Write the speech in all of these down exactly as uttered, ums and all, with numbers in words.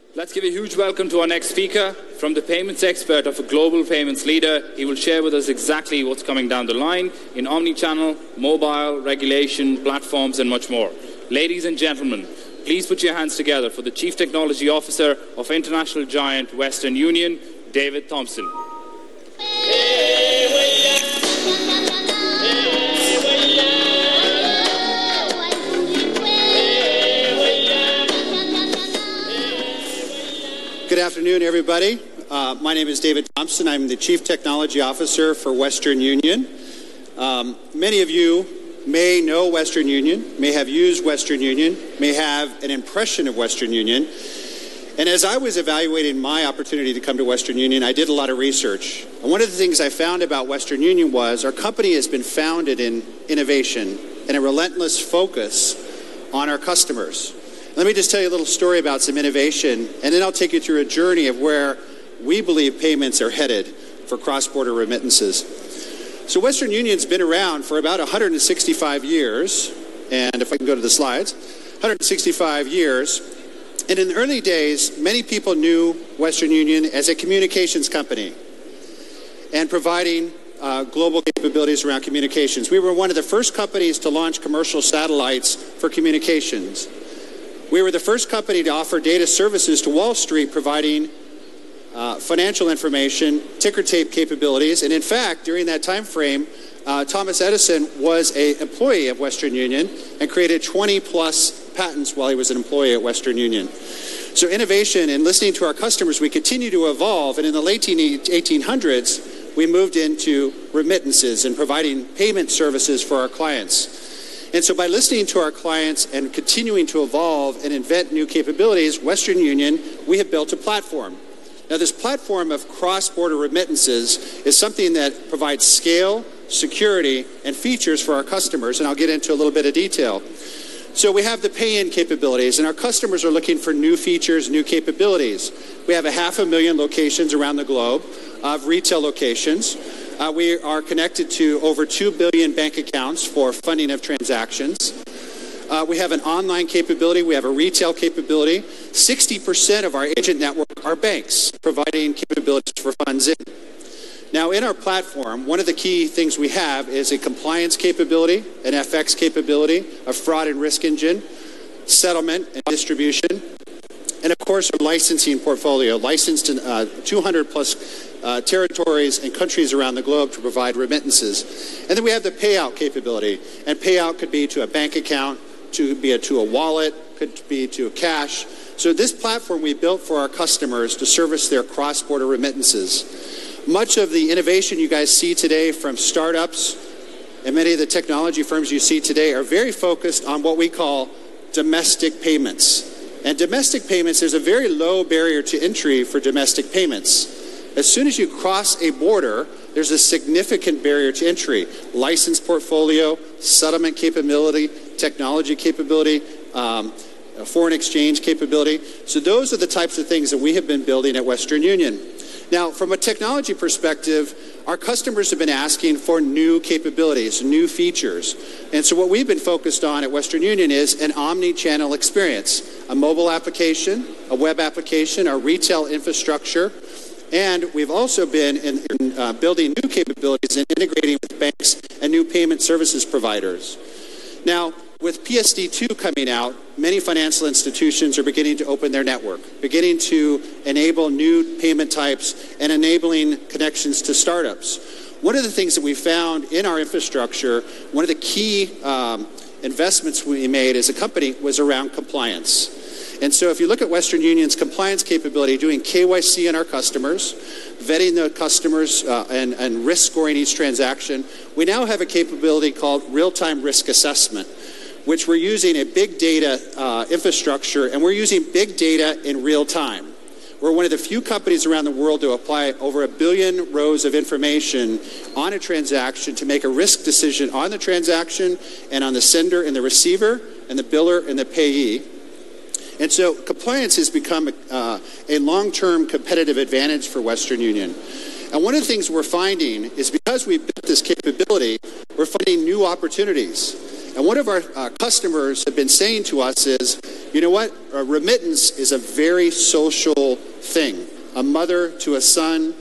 Let's give a huge welcome to our next speaker. From the payments expert of a global payments leader, he will share with us exactly what's coming down the line in omni-channel, mobile, regulation, platforms, and much more. Ladies and gentlemen, please put your hands together for the Chief Technology Officer of international giant Western Union, David Thompson. Good afternoon, everybody. Uh, my name is David Thompson. I'm the Chief Technology Officer for Western Union. Um, many of you may know Western Union, may have used Western Union, may have an impression of Western Union. And as I was evaluating my opportunity to come to Western Union, I did a lot of research. And one of the things I found about Western Union was our company has been founded in innovation and a relentless focus on our customers. Let me just tell you a little story about some innovation, and then I'll take you through a journey of where we believe payments are headed for cross-border remittances. So Western Union's been around for about one hundred sixty-five years, and if I can go to the slides, one hundred sixty-five years. And in the early days, many people knew Western Union as a communications company and providing uh, global capabilities around communications. We were one of the first companies to launch commercial satellites for communications. We were the first company to offer data services to Wall Street, providing uh, financial information, ticker tape capabilities. And in fact, during that time frame, uh, Thomas Edison was an employee of Western Union and created twenty plus patents while he was an employee at Western Union. So innovation and listening to our customers, we continue to evolve. And in the late eighteen hundreds, we moved into remittances and providing payment services for our clients. And so by listening to our clients and continuing to evolve and invent new capabilities, Western Union, we have built a platform. Now, this platform of cross-border remittances is something that provides scale, security, and features for our customers, and I'll get into a little bit of detail. So we have the pay-in capabilities, and our customers are looking for new features, new capabilities. We have a half a million locations around the globe of retail locations. Uh, we are connected to over two billion bank accounts for funding of transactions. Uh, we have an online capability. We have a retail capability. sixty percent of our agent network are banks providing capabilities for funds in. Now, in our platform, one of the key things we have is a compliance capability, an F X capability, a fraud and risk engine, settlement and distribution, and of course, our licensing portfolio, licensed in uh, two hundred plus Uh, territories and countries around the globe to provide remittances. And then we have the payout capability. And payout could be to a bank account, to be a, to a wallet, could be to a cash. So this platform we built for our customers to service their cross-border remittances. Much of the innovation you guys see today from startups and many of the technology firms you see today are very focused on what we call domestic payments. And domestic payments, there's a very low barrier to entry for domestic payments. As soon as you cross a border, there's a significant barrier to entry. License portfolio, settlement capability, technology capability, um, foreign exchange capability. So those are the types of things that we have been building at Western Union. Now, from a technology perspective, our customers have been asking for new capabilities, new features. And so what we've been focused on at Western Union is an omni-channel experience, a mobile application, a web application, our retail infrastructure. And we've also been in, in, uh, building new capabilities and integrating with banks and new payment services providers. Now, with P S D two coming out, many financial institutions are beginning to open their network, beginning to enable new payment types and enabling connections to startups. One of the things that we found in our infrastructure, one of the key um, investments we made as a company was around compliance. And so if you look at Western Union's compliance capability, doing K Y C on our customers, vetting the customers uh, and, and risk scoring each transaction, we now have a capability called real-time risk assessment, which we're using a big data uh, infrastructure, and we're using big data in real time. We're one of the few companies around the world to apply over a billion rows of information on a transaction to make a risk decision on the transaction and on the sender and the receiver and the biller and the payee. And so compliance has become uh, a long-term competitive advantage for Western Union. And one of the things we're finding is because we've built this capability, we're finding new opportunities. And one of our uh, customers have been saying to us is, you know what, a remittance is a very social thing. A mother to a son,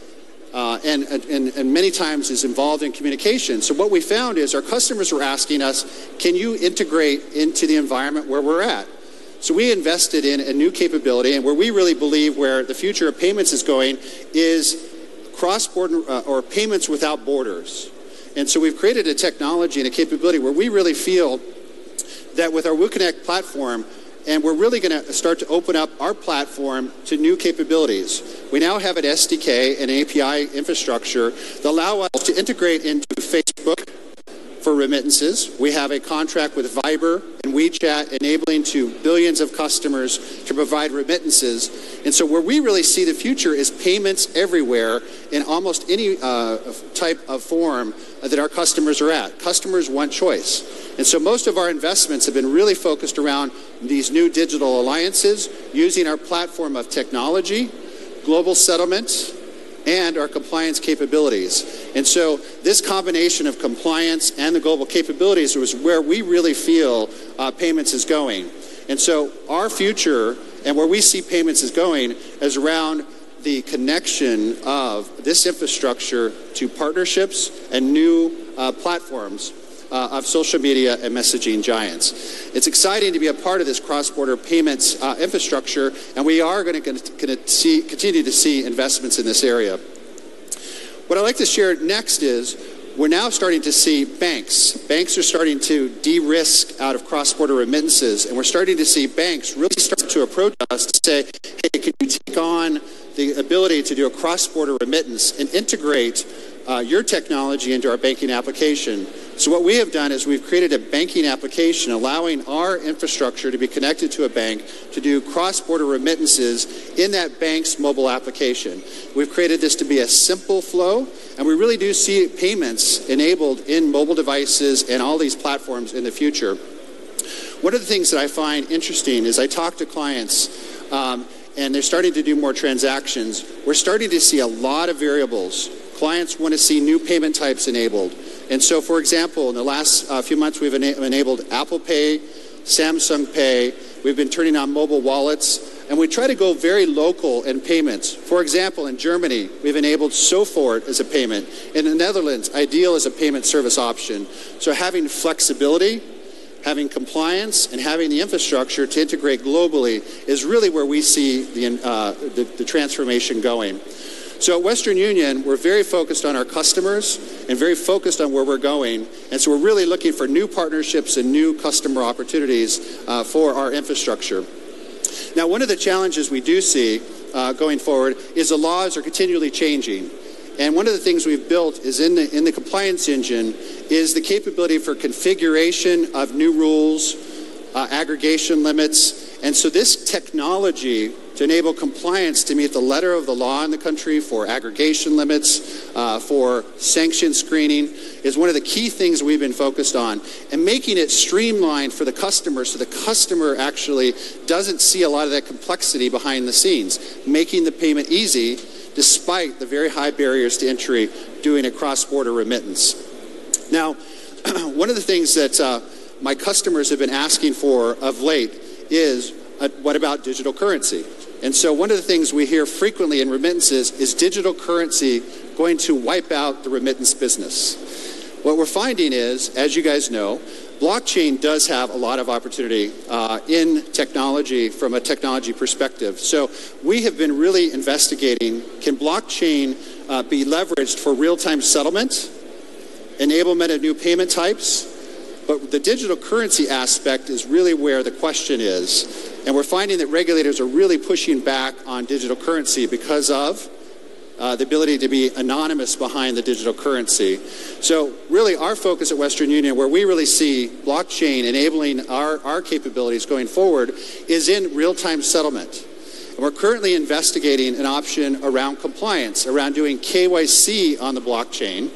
uh, and, and, and many times is involved in communication. So what we found is our customers were asking us, can you integrate into the environment where we're at? So we invested in a new capability, and where we really believe where the future of payments is going is cross-border uh, or payments without borders. And so we've created a technology and a capability where we really feel that with our WooConnect platform, and we're really going to start to open up our platform to new capabilities. We now have an S D K and A P I infrastructure that allow us to integrate into Facebook for remittances. We have a contract with Viber and WeChat enabling to billions of customers to provide remittances. And so where we really see the future is payments everywhere in almost any uh, type of form that our customers are at. Customers want choice. And so most of our investments have been really focused around these new digital alliances, using our platform of technology, global settlement, and our compliance capabilities. And so this combination of compliance and the global capabilities was where we really feel uh, payments is going. And so our future and where we see payments is going is around the connection of this infrastructure to partnerships and new uh, platforms uh, of social media and messaging giants. It's exciting to be a part of this cross-border payments uh, infrastructure, and we are going to see, continue to see investments in this area. What I'd like to share next is we're now starting to see banks. Banks are starting to de-risk out of cross-border remittances, and we're starting to see banks really start to approach us to say, hey, can you take on the ability to do a cross-border remittance and integrate uh, your technology into our banking application? So what we have done is we've created a banking application allowing our infrastructure to be connected to a bank to do cross-border remittances in that bank's mobile application. We've created this to be a simple flow, and we really do see payments enabled in mobile devices and all these platforms in the future. One of the things that I find interesting is I talk to clients um, and they're starting to do more transactions. We're starting to see a lot of variables. Clients want to see new payment types enabled. And so, for example, in the last uh, few months, we've ena- enabled Apple Pay, Samsung Pay. We've been turning on mobile wallets, and we try to go very local in payments. For example, in Germany, we've enabled Sofort as a payment. In the Netherlands, Ideal as a payment service option. So having flexibility, having compliance, and having the infrastructure to integrate globally is really where we see the, uh, the, the transformation going. So at Western Union, we're very focused on our customers and very focused on where we're going. And so we're really looking for new partnerships and new customer opportunities uh, for our infrastructure. Now, one of the challenges we do see uh, going forward is the laws are continually changing. And one of the things we've built is in the, in the compliance engine is the capability for configuration of new rules, uh, aggregation limits. And so this technology to enable compliance to meet the letter of the law in the country for aggregation limits, uh, for sanction screening, is one of the key things we've been focused on. And making it streamlined for the customer so the customer actually doesn't see a lot of that complexity behind the scenes, making the payment easy despite the very high barriers to entry doing a cross-border remittance. Now, one of the things that uh, my customers have been asking for of late is, uh, what about digital currency? And so one of the things we hear frequently in remittances is digital currency going to wipe out the remittance business. What we're finding is, as you guys know, blockchain does have a lot of opportunity uh, in technology from a technology perspective. So we have been really investigating, can blockchain uh, be leveraged for real-time settlement, enablement of new payment types? But the digital currency aspect is really where the question is. And we're finding that regulators are really pushing back on digital currency because of uh, the ability to be anonymous behind the digital currency. So really our focus at Western Union, where we really see blockchain enabling our, our capabilities going forward, is in real-time settlement. And we're currently investigating an option around compliance, around doing K Y C on the blockchain.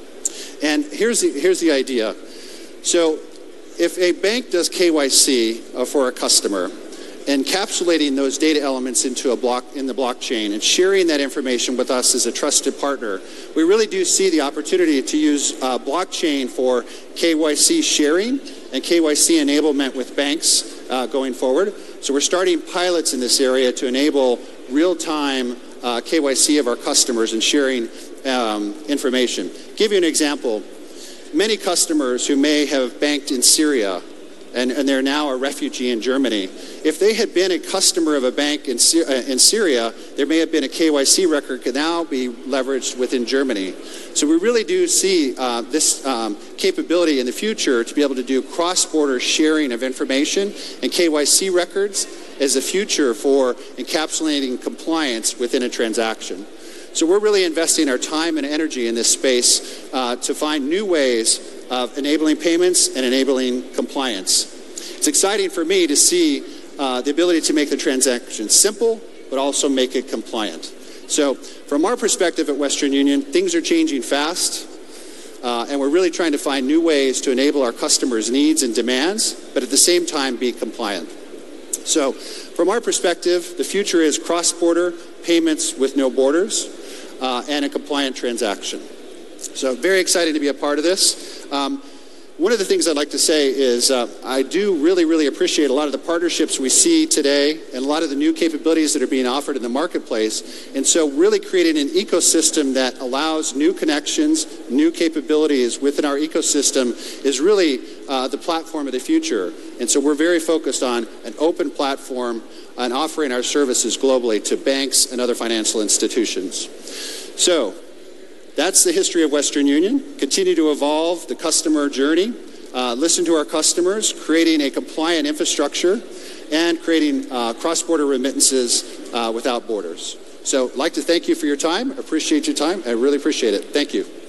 And here's the, here's the idea. So if a bank does K Y C uh, for a customer, encapsulating those data elements into a block in the blockchain and sharing that information with us as a trusted partner, we really do see the opportunity to use uh, blockchain for K Y C sharing and K Y C enablement with banks uh, going forward. So we're starting pilots in this area to enable real-time uh, K Y C of our customers and sharing um, information. Give you an example. Many customers who may have banked in Syria and, and they're now a refugee in Germany, if they had been a customer of a bank in, Sy- uh, in Syria, there may have been a K Y C record could now be leveraged within Germany. So we really do see uh, this um, capability in the future to be able to do cross-border sharing of information, and K Y C records as the future for encapsulating compliance within a transaction. So we're really investing our time and energy in this space uh, to find new ways of enabling payments and enabling compliance. It's exciting for me to see uh, the ability to make the transaction simple, but also make it compliant. So from our perspective at Western Union, things are changing fast, uh, and we're really trying to find new ways to enable our customers' needs and demands, but at the same time be compliant. So from our perspective, the future is cross-border payments with no borders uh, and a compliant transaction. So very excited to be a part of this. Um, one of the things I'd like to say is uh, I do really, really appreciate a lot of the partnerships we see today and a lot of the new capabilities that are being offered in the marketplace. And so really creating an ecosystem that allows new connections, new capabilities within our ecosystem is really uh, the platform of the future. And so we're very focused on an open platform and offering our services globally to banks and other financial institutions. So that's the history of Western Union. Continue to evolve the customer journey, uh, listen to our customers, creating a compliant infrastructure, and creating uh, cross-border remittances uh, without borders. So I'd like to thank you for your time. Appreciate your time. I really appreciate it. Thank you.